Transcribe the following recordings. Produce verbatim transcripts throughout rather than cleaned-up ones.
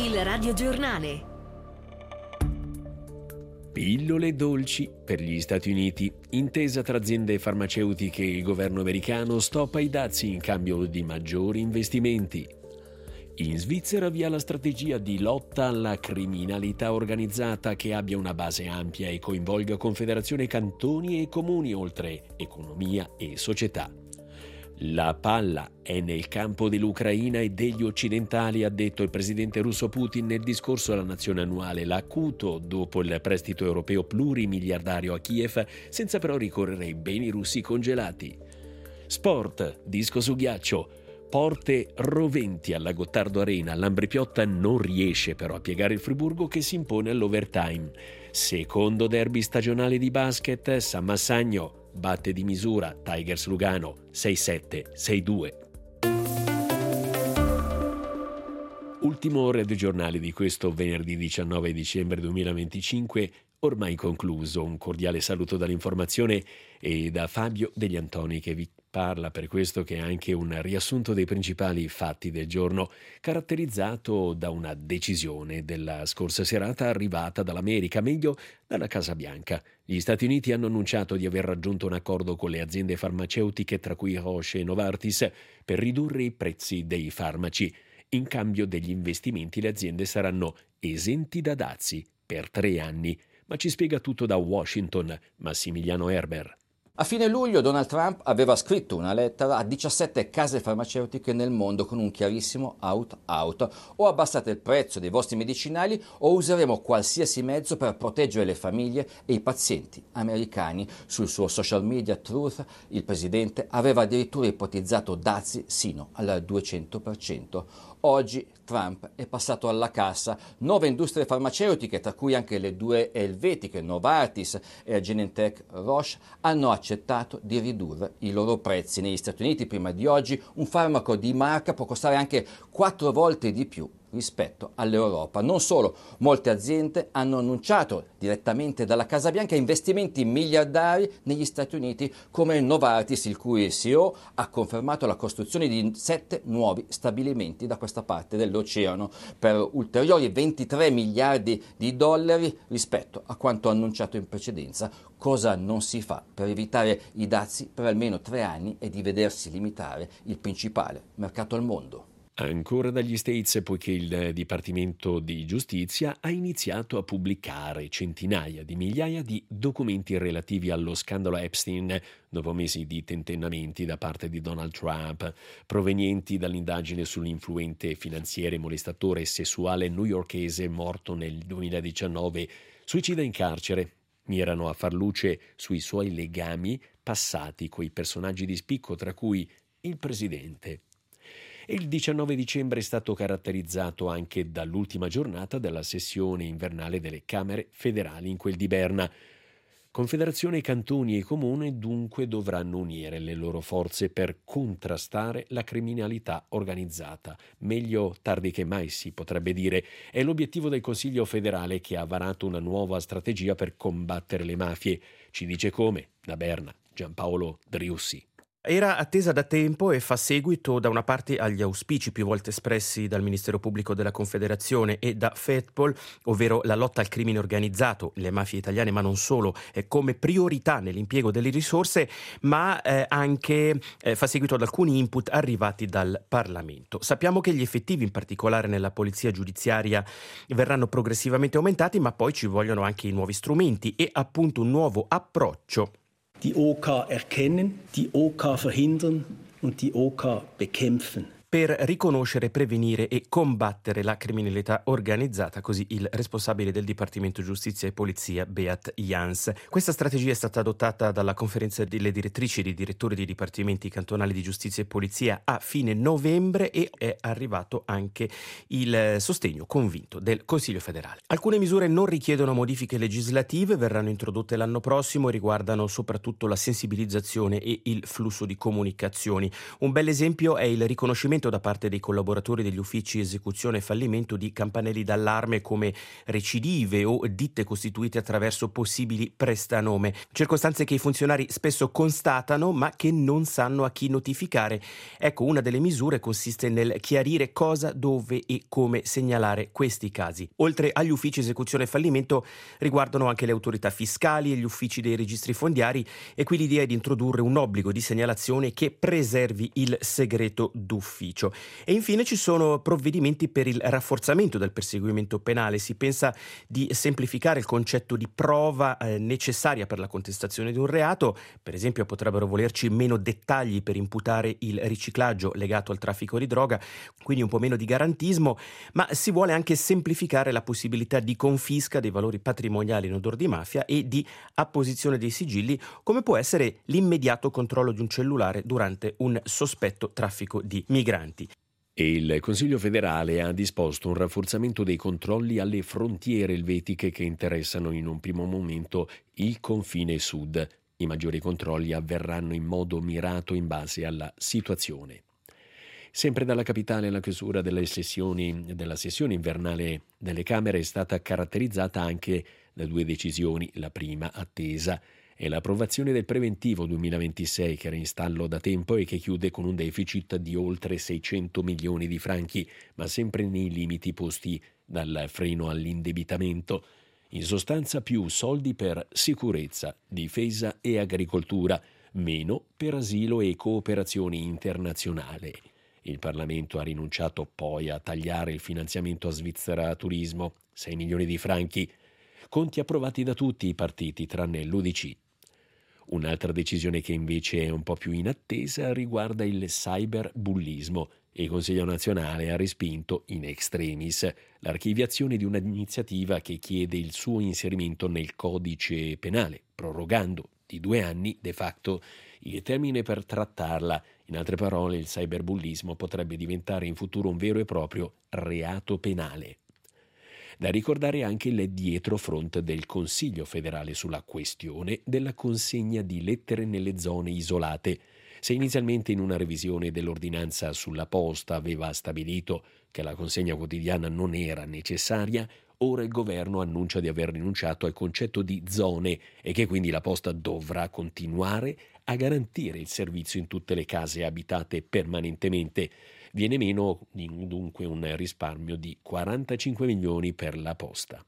Il radiogiornale. Pillole dolci per gli Stati Uniti. Intesa tra aziende farmaceutiche e il governo americano stoppa i dazi in cambio di maggiori investimenti. In Svizzera via la strategia di lotta alla criminalità organizzata che abbia una base ampia e coinvolga confederazione, cantoni e comuni, oltre economia e società. La palla è nel campo dell'Ucraina e degli occidentali, ha detto il presidente russo Putin nel discorso alla nazione annuale. L'ha acuto dopo il prestito europeo plurimiliardario a Kiev, senza però ricorrere ai beni russi congelati. Sport, disco su ghiaccio, porte roventi alla Gottardo Arena. L'Ambrepiotta non riesce però a piegare il Friburgo che si impone all'overtime. Secondo derby stagionale di basket, San Massagno batte di misura Tigers Lugano sei sette sei due. Ultimo radiogiornale di questo venerdì diciannove dicembre duemilaventicinque, ormai concluso. Un cordiale saluto dall'informazione e da Fabio Degli Antoni che vi parla, per questo che è anche un riassunto dei principali fatti del giorno, caratterizzato da una decisione della scorsa serata arrivata dall'America, meglio dalla Casa Bianca. Gli Stati Uniti hanno annunciato di aver raggiunto un accordo con le aziende farmaceutiche, tra cui Roche e Novartis, per ridurre i prezzi dei farmaci. In cambio degli investimenti le aziende saranno esenti da dazi per tre anni. Ma ci spiega tutto da Washington Massimiliano Erber. A fine luglio Donald Trump aveva scritto una lettera a diciassette case farmaceutiche nel mondo con un chiarissimo out-out. O abbassate il prezzo dei vostri medicinali o useremo qualsiasi mezzo per proteggere le famiglie e i pazienti americani. Sul suo social media Truth il presidente aveva addirittura ipotizzato dazi sino al duecento per cento. Oggi Trump è passato alla cassa. Nove industrie farmaceutiche, tra cui anche le due elvetiche Novartis e Genentech Roche, hanno accettato di ridurre i loro prezzi. Negli Stati Uniti, prima di oggi, un farmaco di marca può costare anche quattro volte di più rispetto all'Europa. Non solo, molte aziende hanno annunciato direttamente dalla Casa Bianca investimenti miliardari negli Stati Uniti, come Novartis, il cui C E O ha confermato la costruzione di sette nuovi stabilimenti da questa parte dell'oceano per ulteriori ventitré miliardi di dollari rispetto a quanto annunciato in precedenza. Cosa non si fa per evitare i dazi per almeno tre anni e di vedersi limitare il principale mercato al mondo? Ancora dagli States, poiché il Dipartimento di Giustizia ha iniziato a pubblicare centinaia di migliaia di documenti relativi allo scandalo Epstein, dopo mesi di tentennamenti da parte di Donald Trump, provenienti dall'indagine sull'influente finanziere molestatore sessuale newyorkese morto nel duemiladiciannove, suicida in carcere. Mirano a far luce sui suoi legami passati coi personaggi di spicco, tra cui il presidente. E il diciannove dicembre è stato caratterizzato anche dall'ultima giornata della sessione invernale delle Camere federali in quel di Berna. Confederazione, cantoni e comuni dunque dovranno unire le loro forze per contrastare la criminalità organizzata. Meglio tardi che mai, si potrebbe dire. È l'obiettivo del Consiglio federale, che ha varato una nuova strategia per combattere le mafie. Ci dice come, da Berna, Giampaolo Driussi. Era attesa da tempo e fa seguito da una parte agli auspici più volte espressi dal Ministero Pubblico della Confederazione e da FEDPOL, ovvero la lotta al crimine organizzato, le mafie italiane ma non solo, eh, come priorità nell'impiego delle risorse, ma eh, anche eh, fa seguito ad alcuni input arrivati dal Parlamento. Sappiamo che gli effettivi, in particolare nella polizia giudiziaria, verranno progressivamente aumentati, ma poi ci vogliono anche i nuovi strumenti e appunto un nuovo approccio. Die O K erkennen, die O K verhindern und die O K bekämpfen. Per riconoscere, prevenire e combattere la criminalità organizzata, così il responsabile del Dipartimento Giustizia e Polizia, Beat Jans. Questa strategia è stata adottata dalla conferenza delle direttrici e dei direttori dei dipartimenti cantonali di giustizia e polizia a fine novembre e è arrivato anche il sostegno convinto del Consiglio federale. Alcune misure non richiedono modifiche legislative, verranno introdotte l'anno prossimo e riguardano soprattutto la sensibilizzazione e il flusso di comunicazioni. Un bel esempio è il riconoscimento l'accendimento da parte dei collaboratori degli uffici esecuzione e fallimento di campanelli d'allarme come recidive o ditte costituite attraverso possibili prestanome, circostanze che i funzionari spesso constatano ma che non sanno a chi notificare. Ecco, una delle misure consiste nel chiarire cosa, dove e come segnalare questi casi. Oltre agli uffici esecuzione e fallimento riguardano anche le autorità fiscali e gli uffici dei registri fondiari, e qui l'idea è di introdurre un obbligo di segnalazione che preservi il segreto d'ufficio. E infine ci sono provvedimenti per il rafforzamento del perseguimento penale. Si pensa di semplificare il concetto di prova eh, necessaria per la contestazione di un reato. Per esempio potrebbero volerci meno dettagli per imputare il riciclaggio legato al traffico di droga, quindi un po' meno di garantismo, ma si vuole anche semplificare la possibilità di confisca dei valori patrimoniali in odor di mafia e di apposizione dei sigilli, come può essere l'immediato controllo di un cellulare durante un sospetto traffico di migranti. E il Consiglio federale ha disposto un rafforzamento dei controlli alle frontiere elvetiche che interessano in un primo momento il confine sud. I maggiori controlli avverranno in modo mirato in base alla situazione. Sempre dalla capitale, la chiusura delle sessioni, della sessione invernale delle Camere è stata caratterizzata anche da due decisioni. La prima, attesa, è l'approvazione del preventivo duemilaventisei, che era in stallo da tempo e che chiude con un deficit di oltre seicento milioni di franchi, ma sempre nei limiti posti dal freno all'indebitamento. In sostanza, più soldi per sicurezza, difesa e agricoltura, meno per asilo e cooperazione internazionale. Il Parlamento ha rinunciato poi a tagliare il finanziamento a Svizzera Turismo, sei milioni di franchi, conti approvati da tutti i partiti tranne l'U D C. Un'altra decisione che invece è un po' più in attesa riguarda il cyberbullismo. Il Consiglio nazionale ha respinto in extremis l'archiviazione di un'iniziativa che chiede il suo inserimento nel codice penale, prorogando di due anni de facto il termine per trattarla. In altre parole, il cyberbullismo potrebbe diventare in futuro un vero e proprio reato penale. Da ricordare anche il dietrofront del Consiglio federale sulla questione della consegna di lettere nelle zone isolate. Se inizialmente in una revisione dell'ordinanza sulla posta aveva stabilito che la consegna quotidiana non era necessaria, ora il governo annuncia di aver rinunciato al concetto di zone e che quindi la posta dovrà continuare a garantire il servizio in tutte le case abitate permanentemente. Viene meno dunque un risparmio di quarantacinque milioni per la posta.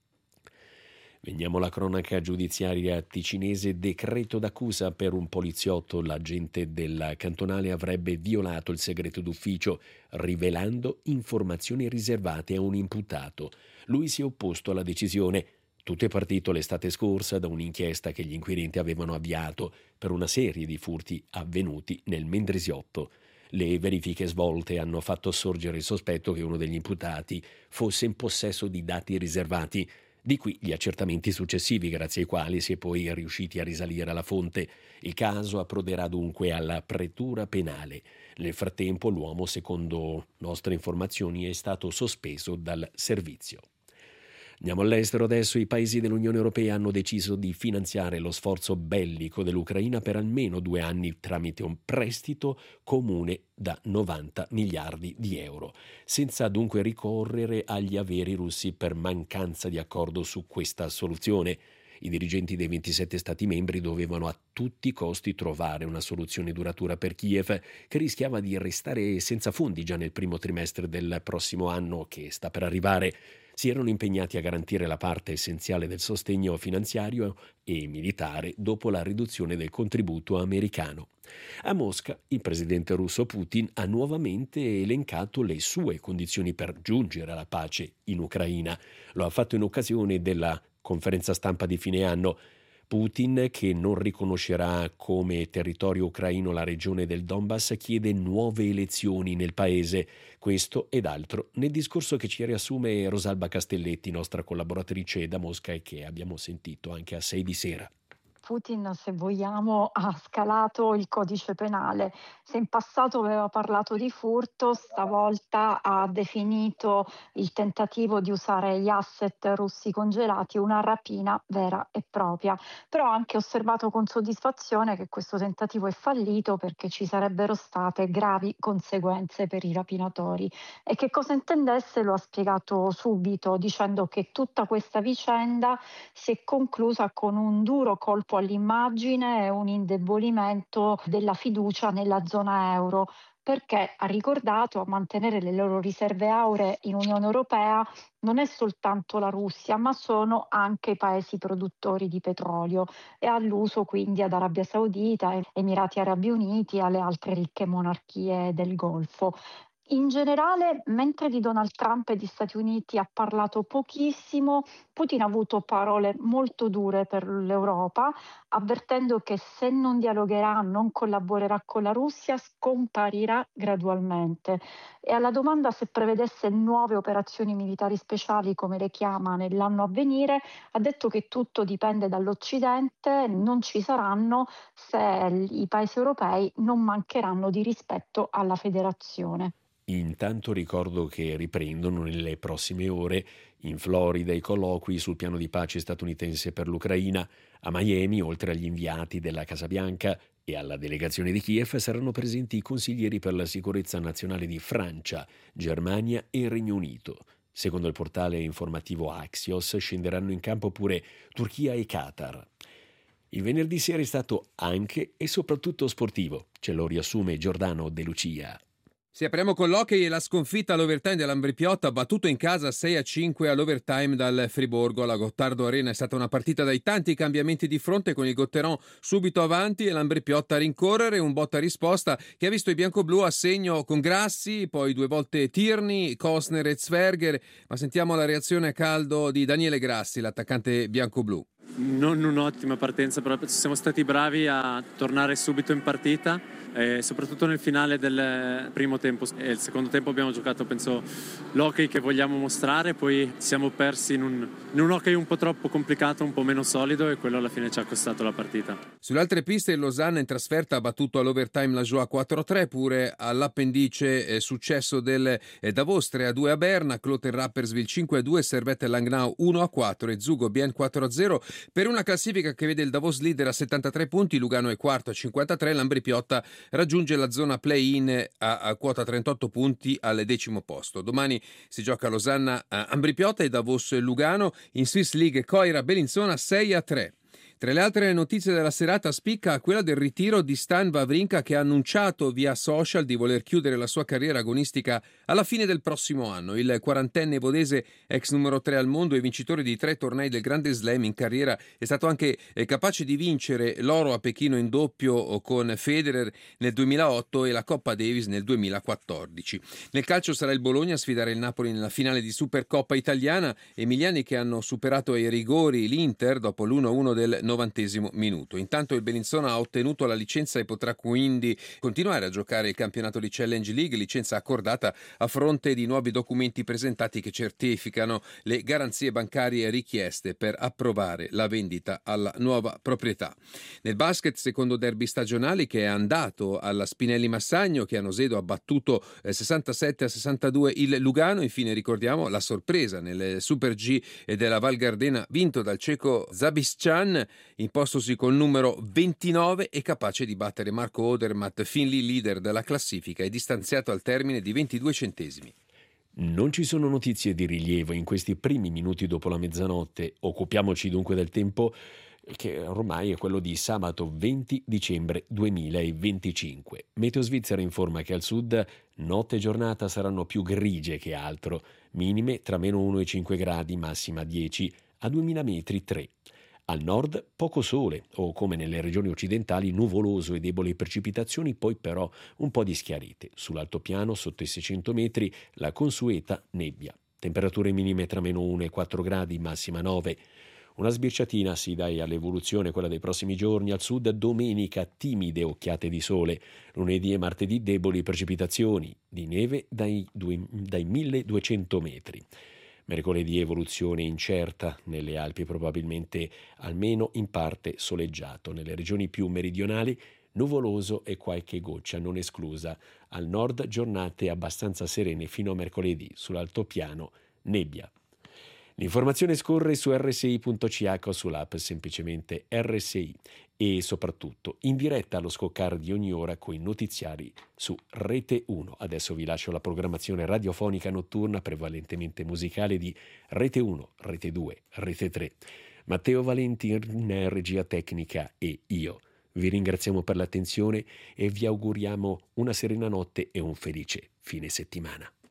Veniamo alla cronaca giudiziaria ticinese. Decreto d'accusa per un poliziotto. L'agente della cantonale avrebbe violato il segreto d'ufficio rivelando informazioni riservate a un imputato. Lui si è opposto alla decisione. Tutto è partito l'estate scorsa da un'inchiesta che gli inquirenti avevano avviato per una serie di furti avvenuti nel Mendrisiotto. Le verifiche svolte hanno fatto sorgere il sospetto che uno degli imputati fosse in possesso di dati riservati. Di qui gli accertamenti successivi, grazie ai quali si è poi riusciti a risalire alla fonte. Il caso approderà dunque alla pretura penale. Nel frattempo l'uomo, secondo nostre informazioni, è stato sospeso dal servizio. Andiamo all'estero adesso. I paesi dell'Unione Europea hanno deciso di finanziare lo sforzo bellico dell'Ucraina per almeno due anni tramite un prestito comune da novanta miliardi di euro, senza dunque ricorrere agli averi russi per mancanza di accordo su questa soluzione. I dirigenti dei ventisette Stati membri dovevano a tutti i costi trovare una soluzione duratura per Kiev, che rischiava di restare senza fondi già nel primo trimestre del prossimo anno che sta per arrivare. Si erano impegnati a garantire la parte essenziale del sostegno finanziario e militare dopo la riduzione del contributo americano. A Mosca, il presidente russo Putin ha nuovamente elencato le sue condizioni per giungere alla pace in Ucraina. Lo ha fatto in occasione della conferenza stampa di fine anno. Putin, che non riconoscerà come territorio ucraino la regione del Donbass, chiede nuove elezioni nel paese. Questo ed altro nel discorso che ci riassume Rosalba Castelletti, nostra collaboratrice da Mosca e che abbiamo sentito anche a sei di sera. Putin, se vogliamo, ha scalato il codice penale. Se in passato aveva parlato di furto, stavolta ha definito il tentativo di usare gli asset russi congelati una rapina vera e propria. Però ha anche osservato con soddisfazione che questo tentativo è fallito perché ci sarebbero state gravi conseguenze per i rapinatori. E che cosa intendesse lo ha spiegato subito, dicendo che tutta questa vicenda si è conclusa con un duro colpo all'immagine e un indebolimento della fiducia nella zona euro, perché ha ricordato a mantenere le loro riserve auree in Unione Europea non è soltanto la Russia, ma sono anche i paesi produttori di petrolio e all'uso quindi ad Arabia Saudita, Emirati Arabi Uniti e alle altre ricche monarchie del Golfo. In generale, mentre di Donald Trump e di Stati Uniti ha parlato pochissimo, Putin ha avuto parole molto dure per l'Europa, avvertendo che se non dialogherà, non collaborerà con la Russia, scomparirà gradualmente. E alla domanda se prevedesse nuove operazioni militari speciali, come le chiama, nell'anno a venire, ha detto che tutto dipende dall'Occidente, non ci saranno se i paesi europei non mancheranno di rispetto alla federazione. Intanto ricordo che riprendono nelle prossime ore in Florida i colloqui sul piano di pace statunitense per l'Ucraina. A Miami, oltre agli inviati della Casa Bianca e alla delegazione di Kiev, saranno presenti i consiglieri per la sicurezza nazionale di Francia, Germania e Regno Unito. Secondo il portale informativo Axios, scenderanno in campo pure Turchia e Qatar. Il venerdì sera è stato anche e soprattutto sportivo. Ce lo riassume Giordano De Lucia. Si apriamo con l'hockey e la sconfitta all'overtime dell'Ambrì-Piotta, battuto in casa sei a cinque all'overtime dal Friburgo. La Gottardo Arena è stata una partita dai tanti cambiamenti di fronte, con il Gotteron subito avanti e l'Ambrì-Piotta a rincorrere, un botta risposta che ha visto i bianco-blu a segno con Grassi, poi due volte Tierney, Kostner e Zwerger. Ma sentiamo la reazione a caldo di Daniele Grassi, l'attaccante bianco-blu. Non un'ottima partenza, però siamo stati bravi a tornare subito in partita, e soprattutto nel finale del primo tempo e il secondo tempo abbiamo giocato, penso, l'hockey che vogliamo mostrare. Poi siamo persi in un, in un hockey un po' troppo complicato, un po' meno solido, e quello alla fine ci ha costato la partita. Sulle altre piste il Lausanne in trasferta ha battuto all'overtime la Joie quattro a tre, pure all'appendice eh, successo del eh, Davos tre a due a Berna, Kloten Rapperswil cinque a due, Servette Langnau uno a quattro e Zugo Bien quattro a zero, per una classifica che vede il Davos leader a settantatré punti, Lugano è quarto a cinquantatré, l'Ambrì-Piotta raggiunge la zona play-in a, a quota trentotto punti al decimo posto. Domani si gioca a Losanna a Ambrì-Piotta e Davos Lugano. In Swiss League Coira Bellinzona sei a tre. Tra le altre notizie della serata spicca quella del ritiro di Stan Wawrinka, che ha annunciato via social di voler chiudere la sua carriera agonistica alla fine del prossimo anno. Il quarantenne vodese, ex numero tre al mondo e vincitore di tre tornei del Grande Slam in carriera, è stato anche capace di vincere l'oro a Pechino in doppio con Federer nel duemilaotto e la Coppa Davis nel duemilaquattordici. Nel calcio sarà il Bologna a sfidare il Napoli nella finale di Supercoppa italiana, emiliani che hanno superato ai rigori l'Inter dopo l'uno a uno del novantesimo minuto. Intanto il Bellinzona ha ottenuto la licenza e potrà quindi continuare a giocare il campionato di Challenge League, licenza accordata a fronte di nuovi documenti presentati che certificano le garanzie bancarie richieste per approvare la vendita alla nuova proprietà. Nel basket, secondo derby stagionali che è andato alla Spinelli Massagno, che a Nosedo ha battuto sessantasette a sessantadue il Lugano. Infine ricordiamo la sorpresa nel Super G della Val Gardena, vinto dal ceco Zabiscan, impostosi col numero ventinove e capace di battere Marco Odermatt, fin lì leader della classifica e distanziato al termine di ventidue centesimi. Non ci sono notizie di rilievo in questi primi minuti dopo la mezzanotte. Occupiamoci dunque del tempo, che ormai è quello di sabato venti dicembre duemilaventicinque. Meteo Svizzera informa che al sud notte e giornata saranno più grigie che altro, minime tra meno uno e cinque gradi, massima dieci, a duemila metri tre. Al nord poco sole, o come nelle regioni occidentali nuvoloso e deboli precipitazioni, poi però un po' di schiarite. Sull'altopiano, sotto i seicento metri, la consueta nebbia. Temperature minime tra meno uno e quattro gradi, massima nove. Una sbirciatina si dà all'evoluzione, quella dei prossimi giorni. Al sud domenica timide occhiate di sole, lunedì e martedì deboli precipitazioni, di neve dai, due, dai milleduecento metri. Mercoledì evoluzione incerta nelle Alpi, probabilmente almeno in parte soleggiato. Nelle regioni più meridionali nuvoloso e qualche goccia non esclusa. Al nord giornate abbastanza serene fino a mercoledì. Sull'altopiano nebbia. L'informazione scorre su erre esse i punto c h o sull'app semplicemente erre esse i e soprattutto in diretta allo scoccare di ogni ora coi notiziari su Rete uno. Adesso vi lascio la programmazione radiofonica notturna prevalentemente musicale di Rete uno, Rete due, Rete tre. Matteo Valenti in regia tecnica e io vi ringraziamo per l'attenzione e vi auguriamo una serena notte e un felice fine settimana.